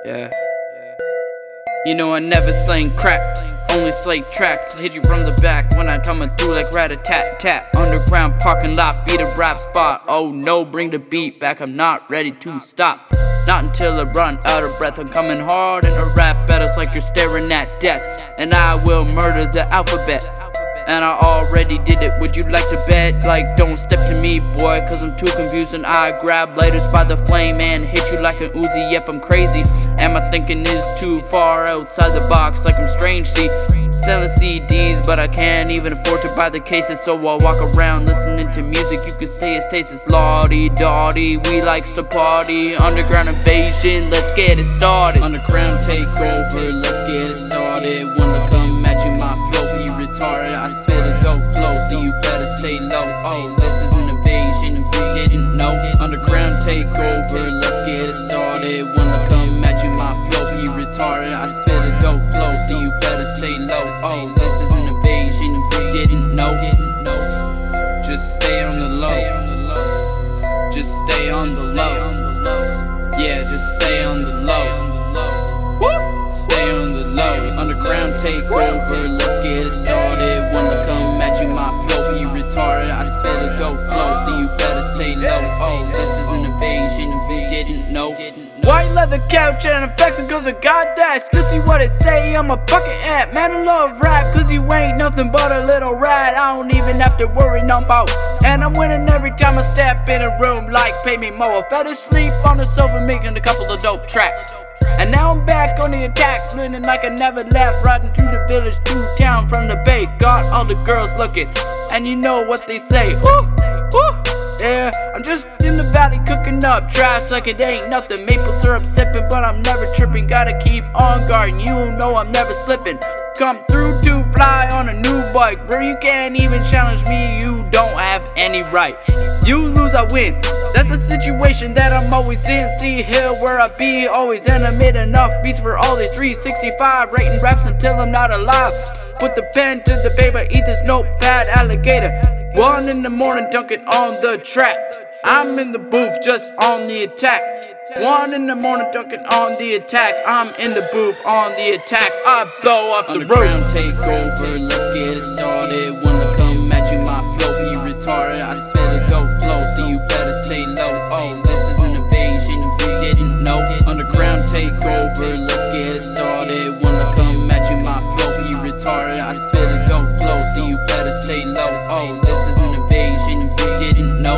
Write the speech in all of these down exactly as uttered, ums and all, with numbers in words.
Yeah. You know I never slang crack, only slay tracks. Hit you from the back when I coming through like rat-a-tat-tat. Underground parking lot, beat a rap spot. Oh no, bring the beat back, I'm not ready to stop. Not until I run out of breath. I'm coming hard in a rap battles like you're staring at death. And I will murder the alphabet. And I already did it, would you like to bet? Like, don't step to me, boy, cause I'm too confused. And I grab lighters by the flame and hit you like an Uzi. Yep, I'm crazy, and my thinking is too far outside the box. Like I'm strange, see, selling C Ds, but I can't even afford to buy the cases. So I'll walk around listening to music, you could say his taste is lawdy-dawdy. We likes to party, underground invasion, let's get it started. Underground takeover, let's get it started. Wanna come at you, my flow, you retarded. I spit a dope flow, so you better stay low. Oh, this is an invasion, if you didn't know. Underground takeover, let's get it started. Wanna come at you, my flow, you retarded. I spit a dope flow, so you better stay low. Oh, this is an invasion, if you didn't know. Just stay on the low. Just stay on the low. Yeah, just stay on the low. Woo! Stay on the low. Underground takeover, let's get it started. Wanna come at you, my flow, you retarded. I spit a dope flow, so you better stay low. Oh, this is an invasion, if you didn't know. White leather couch and I'm flexing cause I got that. Still see what it say, I'm a fucking ant. Man, I love rap cause you ain't nothing but a little rat. I don't even have to worry no more. And I'm winning every time I step in a room like pay me more. I fell asleep on the sofa making a couple of dope tracks. And now I'm back on the attack, feeling like I never left. Riding through the village to town from the bay. Got all the girls looking, and you know what they say. Ooh, ooh, yeah, I'm just in the valley cooking up trash like it ain't nothing. Maple syrup sipping, but I'm never tripping. Gotta keep on guard, you know I'm never slipping. Come through to fly on a new bike, bro, you can't even challenge me, you don't have any right. You lose, I win, that's a situation that I'm always in. See here where I be, always animate enough beats for all these three sixty-five. Writing raps until I'm not alive. Put the pen to the paper, eat this notepad, alligator. One in the morning, dunking on the track. I'm in the booth, just on the attack. One in the morning, dunking on the attack. I'm in the booth, on the attack. I blow off the roof. Underground takeover, let's get it started. Wanna come at you, my flow, you retarded. I spit a dope flow, so you better stay low. Oh, this is an invasion, if you didn't know. Underground takeover, let's get it started. Wanna come at you, my flow, you retarded. I spit a dope flow, so you better stay low. Oh, this is an invasion, if you didn't know.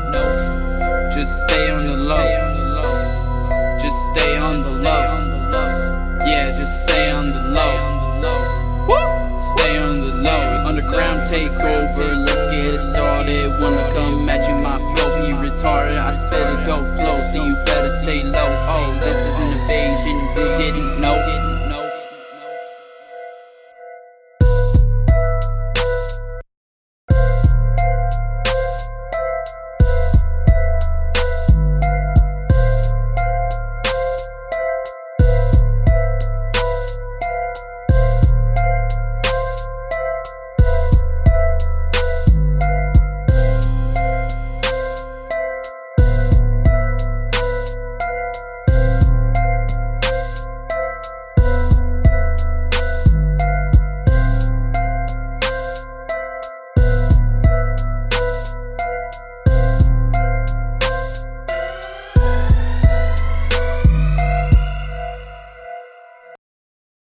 Just stay on the low. Just stay on the low. Yeah, just stay on the low. Woo! Stay on the low. Underground takeover, let's get it started. Wanna come at you, my flow, you retarded. I spit a dope flow, so you better stay low. Oh,